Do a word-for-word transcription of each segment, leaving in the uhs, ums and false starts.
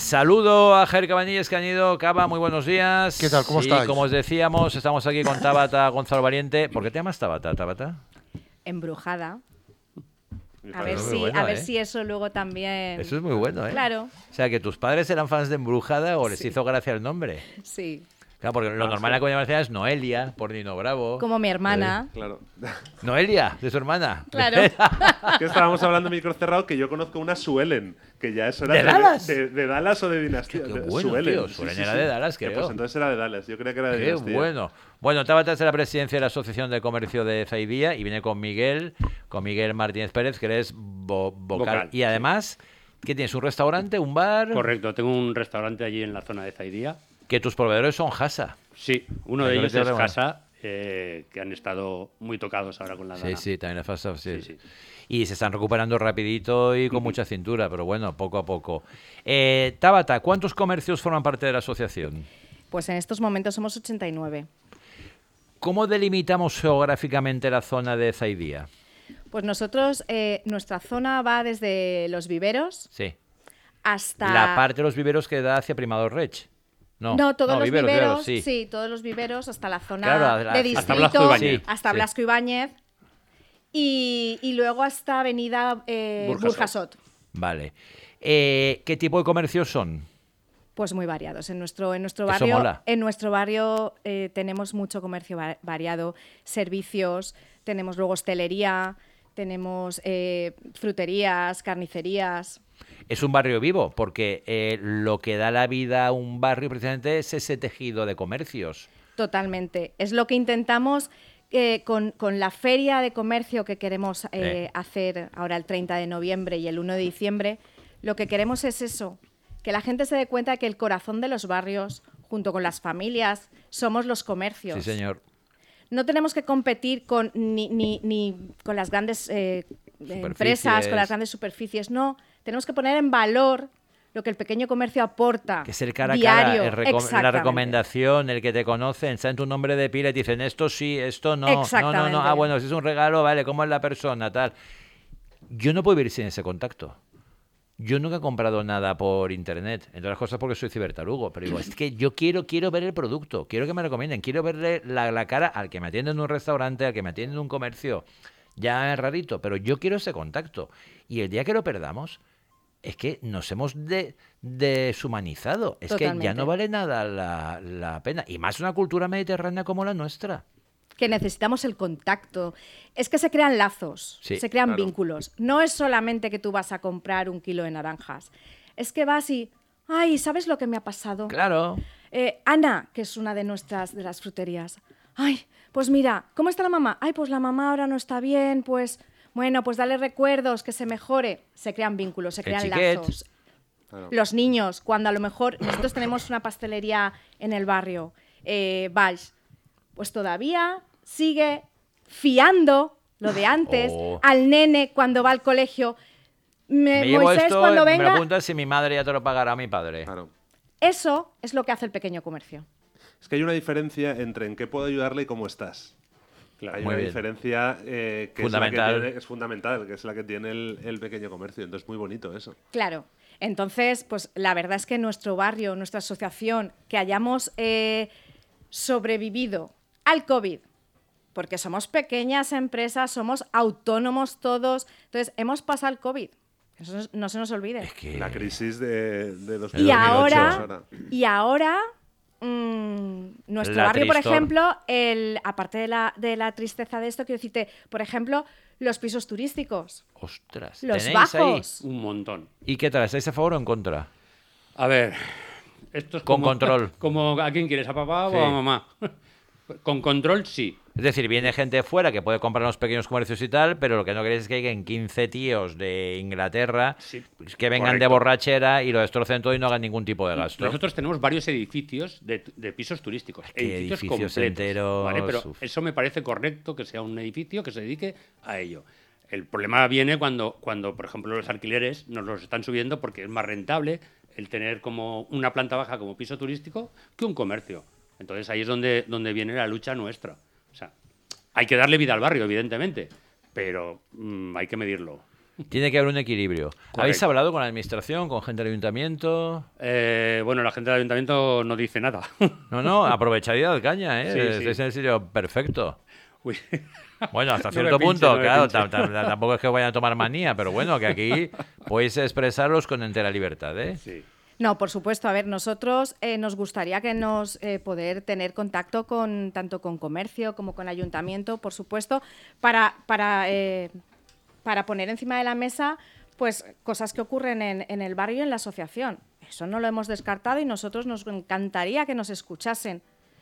Saludo a Javier Cabanillas, Cañido. Cava, muy buenos días. ¿Qué tal? ¿Cómo sí, estáis? Como os decíamos, estamos aquí con Tabata Gonzalo Valiente. ¿Por qué te llamas Tabata, Tabata? Embrujada. A Eso ver, es muy si, bueno, a ver ¿eh? si eso luego también... Eso es muy bueno, ¿eh? Claro. O sea, que tus padres eran fans de Embrujada o les Sí. hizo gracia el nombre. Sí. Claro, porque lo Ah, normal en sí. la Comunidad Valenciana es Noelia, por Nino Bravo. Como mi hermana. Claro. Noelia, de su hermana. Claro. Que estábamos hablando de micro cerrado, que yo conozco una Suelen, que ya eso era ¿De Dallas? De, de Dallas o de Dinastía. Qué de- bueno, Suelen, tío. sí, Suelen sí, era sí. de Dallas, Que, creo. Pues entonces era de Dallas, yo creía que era de Qué Dinastía. bueno. Bueno, Tabata es de la presidencia de la Asociación de Comercio de Zaidía y viene con Miguel, con Miguel Martínez Pérez, que eres vo- vocal. Vocal, Y además, ¿qué tienes? ¿Un restaurante, un bar? Correcto, tengo un restaurante allí en la zona de Zaidía. Que tus proveedores son Hasa. Sí, uno Ahí de lo ellos metí es ahora. Casa, eh, que han estado muy tocados ahora con la Sí, Dana. sí, también es Hasa, sí. Sí, sí. Y se están recuperando rapidito y con mucha cintura, pero bueno, poco a poco. Eh, Tabata, ¿cuántos comercios forman parte de la asociación? Pues en estos momentos somos ochenta y nueve. ¿Cómo delimitamos geográficamente la zona de Zaidía? Pues nosotros, eh, nuestra zona va desde los viveros Sí. hasta... La parte de los viveros que da hacia Primador Rech. No, No, todos los viveros, viveros, viveros, sí. sí. todos los viveros hasta la zona Claro, la- de hasta distrito, Blasco Ibáñez. hasta Sí, Blasco Ibáñez y, y luego hasta Avenida eh, Burjasot. Burjasot. Vale. Eh, ¿Qué tipo de comercios son? Pues muy variados. En nuestro, en nuestro Eso barrio, mola. en nuestro barrio eh, tenemos mucho comercio va- variado, servicios, tenemos luego hostelería, tenemos eh, fruterías, carnicerías. Es un barrio vivo, porque eh, lo que da la vida a un barrio precisamente es ese tejido de comercios. Totalmente. Es lo que intentamos eh, con, con la feria de comercio que queremos eh, Eh. hacer ahora el treinta de noviembre y el uno de diciembre. Lo que queremos es eso, que la gente se dé cuenta de que el corazón de los barrios, junto con las familias, somos los comercios. Sí, señor. No tenemos que competir con, ni, ni- ni con las grandes eh, empresas, con las grandes superficies. No, tenemos que poner en valor lo que el pequeño comercio aporta. Que es el cara a diario. cara, el recom- la Exactamente. recomendación, el que te conocen, saben tu nombre de pila y te dicen esto sí, esto no. No, no, no. Exactamente. Ah, bueno, si es un regalo, vale, ¿cómo es la persona? Tal. Yo no puedo vivir sin ese contacto. Yo nunca he comprado nada por internet, entre las cosas porque soy cibertarugo, pero digo, es que yo quiero, quiero ver el producto, quiero que me recomienden, quiero verle la, la cara al que me atiende en un restaurante, al que me atiende en un comercio. Ya es rarito, pero yo quiero ese contacto. Y el día que lo perdamos, es que nos hemos de- deshumanizado. Es que ya Totalmente. no vale nada la, la pena. Y más una cultura mediterránea como la nuestra. Que necesitamos el contacto. Es que se crean lazos, Sí, se crean claro. vínculos. No es solamente que tú vas a comprar un kilo de naranjas. Es que vas y, ay, ¿sabes lo que me ha pasado? Claro. Eh, Ana, que es una de nuestras de las fruterías. Ay, pues mira, ¿cómo está la mamá? Ay, pues la mamá ahora no está bien, pues bueno, pues dale recuerdos, que se mejore. Se crean vínculos, se El crean chiquet. lazos. Claro. Los niños, cuando a lo mejor nosotros tenemos una pastelería en el barrio, eh, Valls, pues todavía sigue fiando lo de antes Oh. al nene cuando va al colegio. Me- Me llevo Moisés esto, cuando me lo venga, apuntas y mi madre ya te lo pagará mi padre. Claro. eso es lo que hace el pequeño comercio. Es que hay una diferencia entre en qué puedo ayudarle y cómo estás. Claro. Hay Muy una bien. diferencia eh, que Fundamental. Es, la que tiene- es fundamental, que es la que tiene el, el pequeño comercio. Entonces, muy bonito eso. Claro. Entonces, pues la verdad es que nuestro barrio, nuestra asociación, que hayamos eh, sobrevivido al COVID, porque somos pequeñas empresas, somos autónomos todos, entonces hemos pasado el COVID. Eso no- no se nos olvide. Es que... La crisis de, de dos Y mil ocho, ahora, y ahora mm, nuestro La barrio, por tristor. ejemplo, el, aparte de la, de la tristeza de esto, quiero decirte, por ejemplo, los pisos turísticos, Ostras, los ¿tenéis ahí? bajos. Un montón. ¿Y qué tal? ¿Estáis a favor o en contra? A ver, esto es Con como, control. Como a quién quieres, a papá Sí. o a mamá. Con control, sí. Es decir, viene gente de fuera que puede comprar en los pequeños comercios y tal, pero lo que no queréis es que lleguen quince tíos de Inglaterra Sí, que vengan de correcto. borrachera y lo destrocen todo y no hagan ningún tipo de gasto. Nosotros tenemos varios edificios de, de pisos turísticos. ¿Qué edificios, edificios completos. enteros? ¿vale? Pero Uf. eso me parece correcto que sea un edificio que se dedique a ello. El problema viene cuando, cuando, por ejemplo, los alquileres nos los están subiendo porque es más rentable el tener como una planta baja como piso turístico que un comercio. Entonces ahí es donde, donde viene la lucha nuestra. O sea, hay que darle vida al barrio, evidentemente, pero mm, hay que medirlo. Tiene que haber un equilibrio. ¿Habéis hablado con la administración, con gente del ayuntamiento? Eh, bueno, la gente del ayuntamiento no dice nada. No, no, aprovechad y dad caña, ¿eh? Sí, es, sí. es en serio perfecto. Uy. Bueno, hasta No cierto me pinche, punto, no me claro, pinche. tam- tam- tampoco es que vayan a tomar manía, pero bueno, que aquí podéis expresaros con entera libertad, ¿eh? Sí. No, por supuesto. A ver, nosotros eh, nos gustaría que nos eh, poder tener contacto con tanto con comercio como con ayuntamiento, por supuesto, para, para, eh, para poner encima de la mesa pues cosas que ocurren en, en el barrio y en la asociación. Eso no lo hemos descartado y nosotros nos encantaría que nos escuchasen.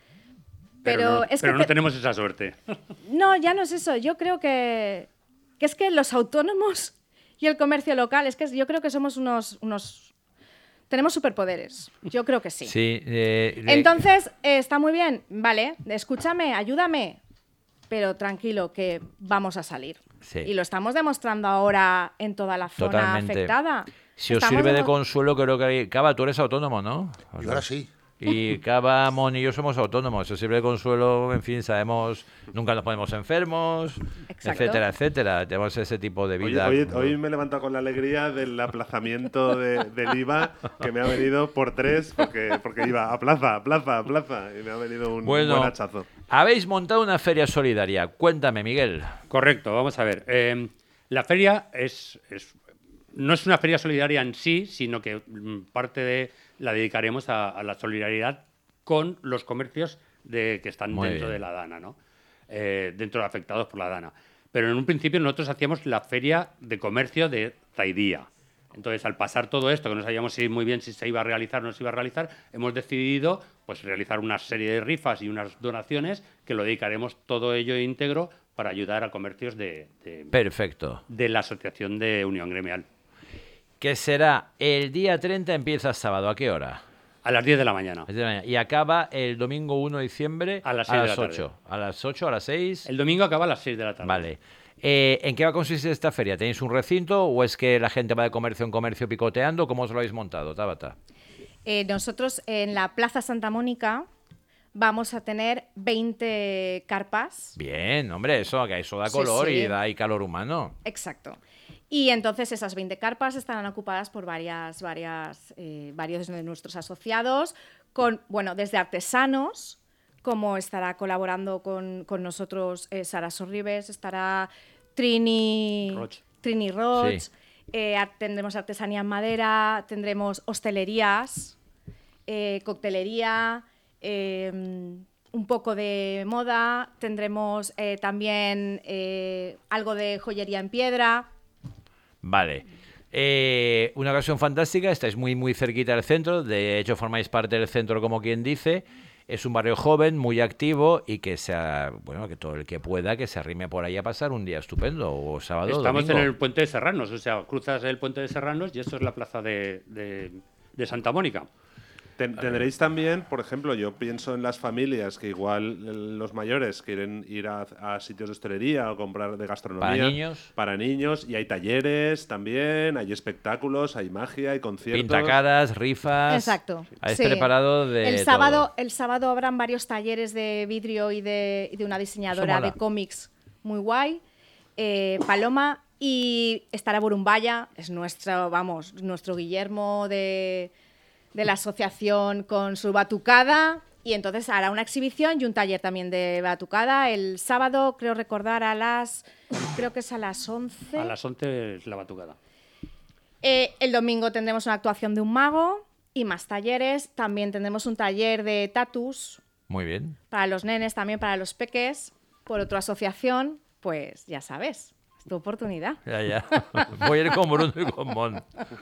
Pero, Pero, no, es pero que no te- tenemos esa suerte. No, ya no es eso. Yo creo que, que es que los autónomos y el comercio local, es que yo creo que somos unos... unos tenemos superpoderes. Yo creo que sí. Sí. eh, de- Entonces, eh, está muy bien, vale, escúchame, ayúdame, pero tranquilo, que vamos a salir. Sí. Y lo estamos demostrando ahora en toda la zona Totalmente. afectada. Si os Estamos sirve de demo- consuelo, creo que... hay- Cava, tú eres autónomo, ¿no? O Y sea, ahora sí. Y Cava, Mon y yo somos autónomos. Si os sirve de consuelo, en fin, sabemos... Nunca nos ponemos enfermos, Exacto. etcétera, etcétera. Tenemos ese tipo de Oye, vida. hoy, hoy me he levantado con la alegría del aplazamiento de- del I V A que me ha venido por tres porque, porque iba a plaza, a plaza, a plaza y me ha venido un Bueno, buen hachazo. habéis montado una feria solidaria. Cuéntame, Miguel. Correcto, vamos a ver. Eh, la feria es, es- no es una feria solidaria en sí, sino que mm, parte de la dedicaremos a, a la solidaridad con los comercios de, que están Muy dentro bien. de la Dana, ¿no? Eh, dentro de afectados por la Dana. Pero en un principio nosotros hacíamos la feria de comercio de Zaidía. Entonces, al pasar todo esto, que no sabíamos si muy bien si se iba a realizar o no se iba a realizar, hemos decidido pues realizar una serie de rifas y unas donaciones que lo dedicaremos todo ello íntegro para ayudar a comercios de, de, Perfecto. de la Asociación de Unión Gremial. Que será el día treinta, empieza sábado. ¿A qué hora? A las diez de la mañana. Es de mañana. Y acaba el domingo uno de diciembre A las seis de la tarde. ocho. A las ocho, a las seis. El domingo acaba a las seis de la tarde. Vale. Eh, ¿En qué va a consistir esta feria? ¿Tenéis un recinto o es que la gente va de comercio en comercio picoteando? ¿Cómo os lo habéis montado, Tabata? Eh, nosotros en la Plaza Santa Mónica vamos a tener veinte carpas. Bien, hombre, eso, que eso da Sí, color sí. y da y calor humano. Exacto. Y entonces esas veinte carpas estarán ocupadas por varias, varias, eh, varios de nuestros asociados, con, bueno, desde artesanos, como estará colaborando con, con nosotros eh, Sara Sorribes, estará Trini Roch. Trini Roch, Sí. eh, ar- tendremos artesanía en madera, tendremos hostelerías, eh, coctelería, eh, un poco de moda, tendremos eh, también eh, algo de joyería en piedra. Vale. Eh, una ocasión fantástica, estáis muy muy cerquita del centro, de hecho formáis parte del centro como quien dice. Es un barrio joven, muy activo y que sea, bueno, que todo el que pueda que se arrime por ahí a pasar un día estupendo o sábado o Estamos domingo. en el puente de Serranos, o sea, cruzas el puente de Serranos y esto es la plaza de, de- de Santa Mónica. Ten- tendréis también, por ejemplo, yo pienso en las familias que igual eh, los mayores quieren ir a, a sitios de hostelería o comprar de gastronomía. Para niños. Para niños. Y hay talleres también, hay espectáculos, hay magia, hay conciertos. Pintacaras, rifas. Exacto. Habéis sí. preparado de el sábado, todo. el sábado habrán varios talleres de vidrio y de, y de una diseñadora mola. de cómics muy guay. Eh, Paloma y estará Burumbaya, es nuestro, vamos, nuestro Guillermo de, de la asociación con su batucada. Y entonces hará una exhibición y un taller también de batucada el sábado, creo recordar, a las, creo que es a las once. A las once es la batucada. Eh, el domingo tendremos una actuación de un mago y más talleres. También tendremos un taller de tatus Muy bien. para los nenes, también para los peques, por otra asociación. Pues ya sabes, es tu oportunidad. Ya, ya. Voy a ir con Bruno y con Mon.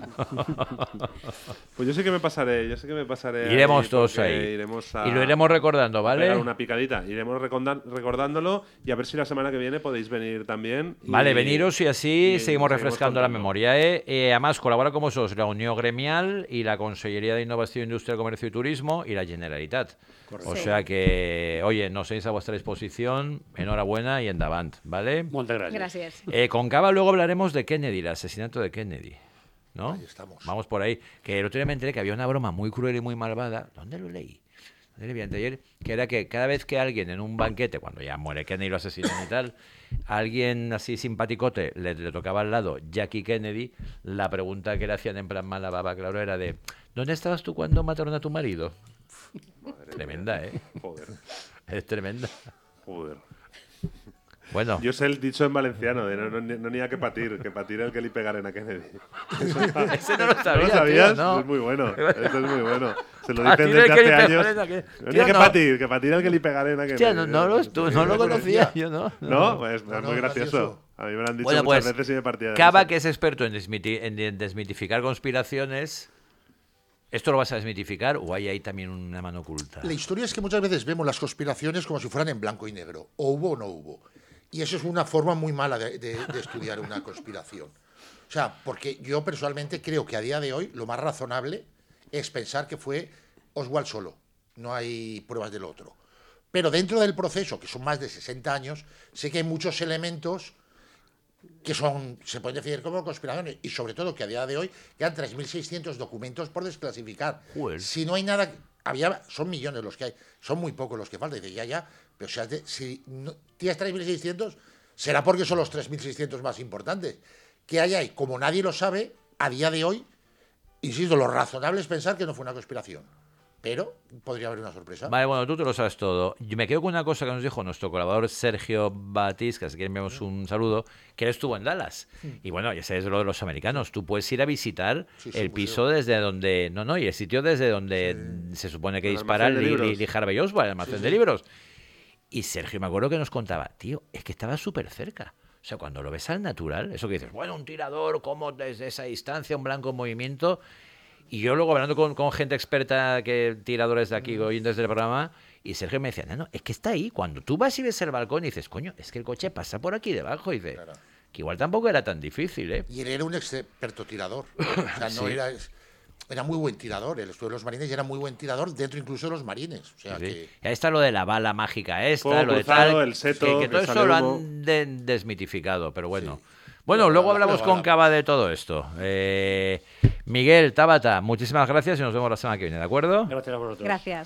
Pues yo sí que me pasaré, yo sí que me pasaré. Iremos ahí todos porque ahí. iremos a- Y lo iremos recordando, a ¿vale? pegar una picadita. Iremos recordan- recordándolo y a ver si la semana que viene podéis venir también. y- Vale, veniros y así y seguimos refrescando la contando. memoria. ¿eh? Eh, además, colabora con vosotros la Unión Gremial y la Consellería de Innovación, Industria, Comercio y Turismo y la Generalitat. O Sí. sea que, oye, nos tenéis a vuestra disposición. Enhorabuena y endavant, ¿vale? Muchas gracias. Gracias. Eh, con Cava luego hablaremos de Kennedy, el asesinato de Kennedy. ¿No? Ahí estamos. Vamos por ahí. Que el otro día me enteré que había una broma muy cruel y muy malvada. ¿Dónde lo leí? vi anteayer, que era que cada vez que alguien en un banquete, cuando ya muere Kennedy y lo asesinan y tal, alguien así simpaticote le, le tocaba al lado Jackie Kennedy, la pregunta que le hacían en plan mala baba, claro, era de ¿dónde estabas tú cuando mataron a tu marido? Madre tremenda, mía. ¿Eh? Joder. Es tremenda. Joder. Bueno. Yo sé el dicho en valenciano de no, no, no ni a que patir, que patir el que li pegaren a Kennedy. Ese no lo sabía, ¿No lo sabías? tío, no. Es muy bueno. Eso es muy bueno. Se lo Patir dicen el desde que li hace pegaren años. a que- No ni Tío, a que no. patir, que patir el que li pegaren a Kennedy. Hostia, no, no, lo, tú, no lo conocía yo, ¿no? ¿No? Pues No, es no, muy gracioso. gracioso. A mí me lo han dicho Bueno, muchas pues, veces y me partía de Cava, risa. que es experto en, desmiti- en desmitificar conspiraciones, ¿esto lo vas a desmitificar o hay ahí también una mano oculta? La historia es que muchas veces vemos las conspiraciones como si fueran en blanco y negro, o hubo o no hubo. Y eso es una forma muy mala de, de, de estudiar una conspiración. O sea, porque yo personalmente creo que a día de hoy lo más razonable es pensar que fue Oswald solo. No hay pruebas del otro. Pero dentro del proceso, que son más de sesenta años, sé que hay muchos elementos que son, se pueden definir como conspiraciones. Y sobre todo que a día de hoy quedan tres mil seiscientos documentos por desclasificar. Joder. Si no hay nada... Había, son millones los que hay, son muy pocos los que faltan. Dice, ya, ya, pero si, has de- si no, tienes tres mil seiscientos, será porque son los tres mil seiscientos más importantes. Que hay ahí, como nadie lo sabe, a día de hoy, insisto, lo razonable es pensar que no fue una conspiración. Pero podría haber una sorpresa. Vale, bueno, tú te lo sabes todo. Yo me quedo con una cosa que nos dijo nuestro colaborador Sergio Batiz, que así que enviamos un saludo, que él estuvo en Dallas. Y bueno, ya sabes lo de los americanos. Tú puedes ir a visitar Sí, sí, el museo. piso desde donde... No, no, y el sitio desde donde se supone que El dispara almacén de Lee, libros. Lee- Lee Harvey Oswald, el almacén Sí, de sí. libros. Y Sergio me acuerdo que nos contaba, tío, es que estaba súper cerca. O sea, cuando lo ves al natural, eso que dices, bueno, un tirador, como desde esa distancia, un blanco en movimiento... Y yo luego hablando con, con gente experta, que tiradores de aquí, oyentes del programa, y Sergio me decía, no, no, es que está ahí. Cuando tú vas y ves el balcón y dices, coño, es que el coche pasa por aquí debajo. Y dice, Claro. que igual tampoco era tan difícil, ¿eh? Y él era un experto tirador. O sea, no Sí. era... Era muy buen tirador. Él estuvo en los marines y era muy buen tirador dentro incluso de los marines. O sea, Sí. que... Y ahí está lo de la bala mágica esta, Fuego lo de cruzado, tal. el seto, que, que que todo eso sale lo humo. han de- desmitificado, pero bueno. Sí. Bueno, Luego luego hablamos, hablamos luego con Cava de todo esto. Eh, Miguel, Tabata, muchísimas gracias y nos vemos la semana que viene, ¿de acuerdo? Gracias a vosotros. Gracias.